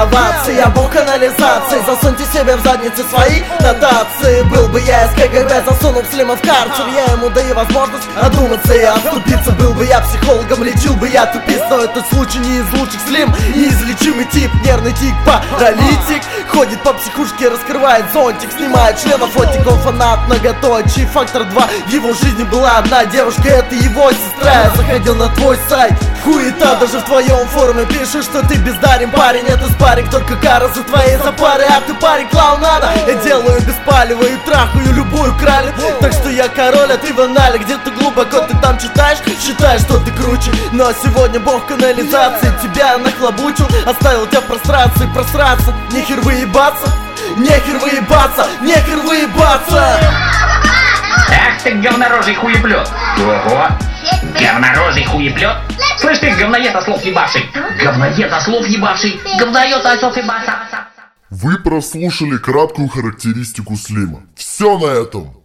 инновации, я бог канализации. Засуньте себе в задницы свои нотации. Был бы я из КГБ, засунул Слима в карцер. Я ему даю возможность одуматься и отступиться. Был бы я психологом, лечил бы я тупиц. Но этот случай не из лучших. Слим неизлечимый тип, нервный тик, паралитик. Ходит по психушке, раскрывает зонтик, снимает члена фотик. Он фанат многоточий. Фактор 2, в его жизни была одна девушка, это его сестра. Я заходил на твой сайт, хуета, даже в твоем форуме пишут, что ты бездарен парень. Это спарринг, только кара за твоей запары. А ты парень клоунада. Я делаю беспалево и трахаю любую кралю. Так что я король, а ты в анале. Где-то глубоко ты там читаешь, считаешь, что ты круче. Но сегодня бог канализации тебя нахлобучил, оставил тебя в прострации. Просраться, нехер выебаться, нехер выебаться, нехер выебаться. Ах ты говнорожий хуеплет. Ого, говнорожий хуеплет. Слышь ты, говноед ослов ебавший. Говноед ослов ебавший. Говноед ослов ебавший. Вы прослушали краткую характеристику Слима. Все на этом.